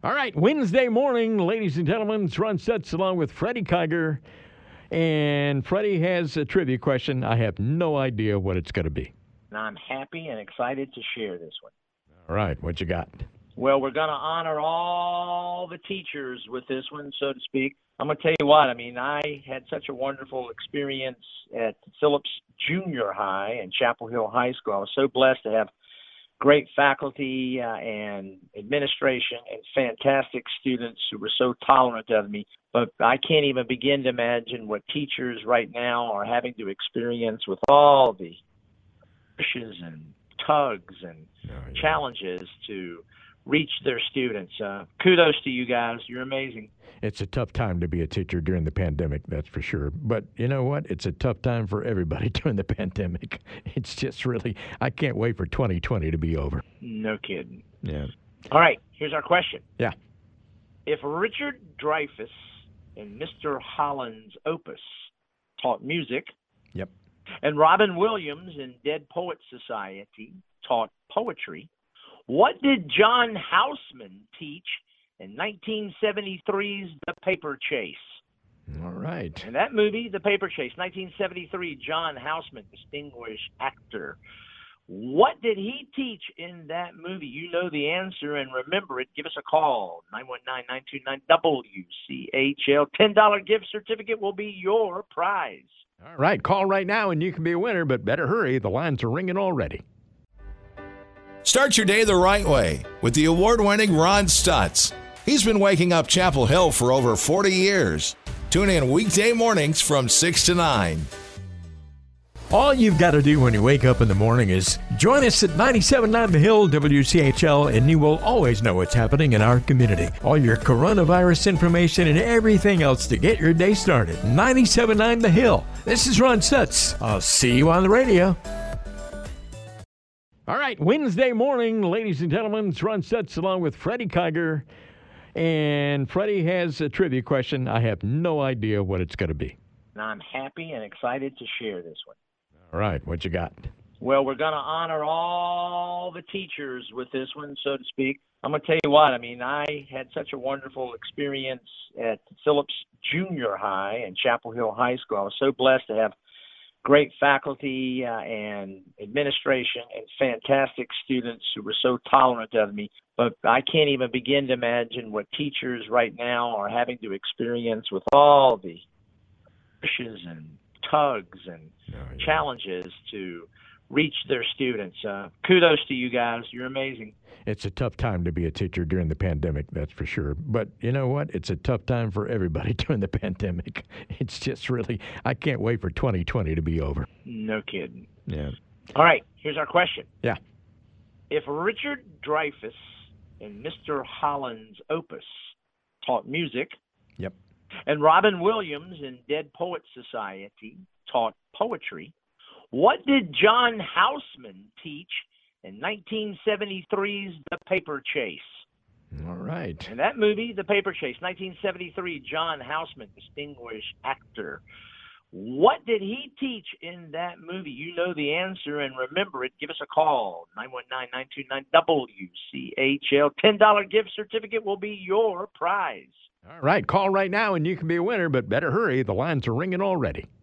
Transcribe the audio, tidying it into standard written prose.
All right, Wednesday morning, ladies and gentlemen, it's Ron Sutz along with Freddie Kiger. And Freddie has a trivia question. I have no idea what it's going to be. And I'm happy and excited to share this one. All right, what you got? Well, we're going to honor all the teachers with this one, so to speak. I'm going to tell you what, I had such a wonderful experience at Phillips Junior High and Chapel Hill High School. I was so blessed to have great faculty and administration and fantastic students who were so tolerant of me. But I can't even begin to imagine what teachers right now are having to experience with all the pushes and tugs and challenges to reach their students. Kudos to you guys. You're amazing. It's a tough time to be a teacher during the pandemic, that's for sure. But you know what? It's a tough time for everybody during the pandemic. It's just really, I can't wait for 2020 to be over. No kidding. Yeah. All right, here's our question. Yeah. If Richard Dreyfuss in Mr. Holland's Opus taught music, yep, and Robin Williams in Dead Poets Society taught poetry, what did John Houseman teach in 1973's The Paper Chase? All right. And that movie, The Paper Chase, 1973, John Houseman, distinguished actor. What did he teach in that movie? You know the answer, and remember it. Give us a call, 919-929-WCHL. $10 gift certificate will be your prize. All right, call right now and you can be a winner, but better hurry. The lines are ringing already. Start your day the right way with the award-winning Ron Stutz. He's been waking up Chapel Hill for over 40 years. Tune in weekday mornings from 6 to 9. All you've got to do when you wake up in the morning is join us at 97.9 The Hill WCHL, and you will always know what's happening in our community. All your coronavirus information and everything else to get your day started. 97.9 The Hill. This is Ron Sutz. I'll see you on the radio. All right, Wednesday morning, ladies and gentlemen, it's Ron Sutz along with Freddie Kiger. And Freddie has a trivia question. I have no idea what it's going to be. And I'm happy and excited to share this one. All right, what you got? Well, we're going to honor all the teachers with this one, so to speak. I'm going to tell you what, I had such a wonderful experience at Phillips Junior High and Chapel Hill High School. I was so blessed to have great faculty and administration and fantastic students who were so tolerant of me. But I can't even begin to imagine what teachers right now are having to experience with all the pushes and tugs and challenges to reach their students. Kudos to you guys. You're amazing. It's a tough time to be a teacher during the pandemic, that's for sure. But you know what? It's a tough time for everybody during the pandemic. It's just really, I can't wait for 2020 to be over. No kidding. Yeah. All right, here's our question. Yeah. If Richard Dreyfuss in Mr. Holland's Opus taught music, yep, and Robin Williams in Dead Poets Society taught poetry, what did John Houseman teach in 1973's The Paper Chase? All right. And that movie, The Paper Chase, 1973, John Houseman, distinguished actor. What did he teach in that movie? You know the answer, and remember it. Give us a call, 919-929-WCHL. $10 gift certificate will be your prize. All right, call right now and you can be a winner, but better hurry. The lines are ringing already.